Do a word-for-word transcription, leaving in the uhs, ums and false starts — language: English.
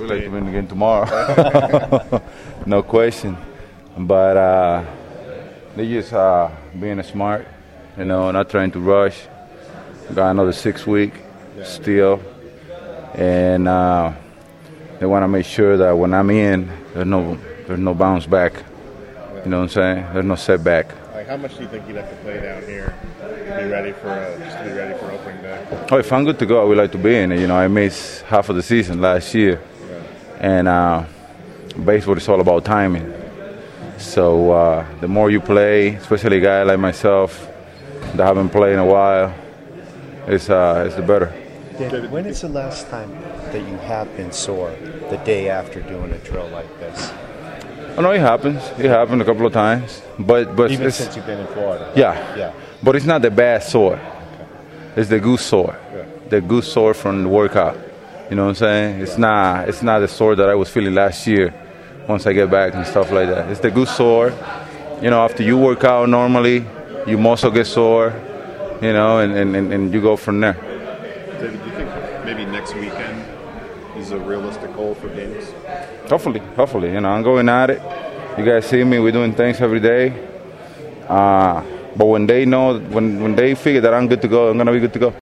would like to win again tomorrow. No question. But uh, they just uh, being smart, you know, not trying to rush. Got another six week yeah. still. And uh, they want to make sure that when I'm in, there's no there's no bounce back. Yeah. You know what I'm saying? There's no setback. Like, how much do you think you'd have to play down here to be ready for uh, just to be ready for opening day? Oh, if I'm good to go, I would like to be in it. You know, I missed half of the season last year, yeah. and uh, baseball is all about timing. So uh, the more you play, especially a guy like myself that haven't played in a while, it's uh, it's the better. David, when is the last time that you have been sore the day after doing a drill like this? Oh, no, it happens. It happened a couple of times, but but even it's, since you've been in Florida. Yeah, yeah. But it's not the bad sore. Okay. It's the good sore. Yeah. The good sore from the workout. You know what I'm saying? It's yeah. not. It's not the sore that I was feeling last year. Once I get back and stuff like that, it's the good sore. You know, after you work out normally, your muscle gets sore. You know, and, and, and you go from there. David, do you think maybe next weekend is a realistic goal for games? Hopefully, hopefully. You know, I'm going at it. You guys see me. We're doing things every day. Uh, but when they know, when when they figure that I'm good to go, I'm gonna be good to go.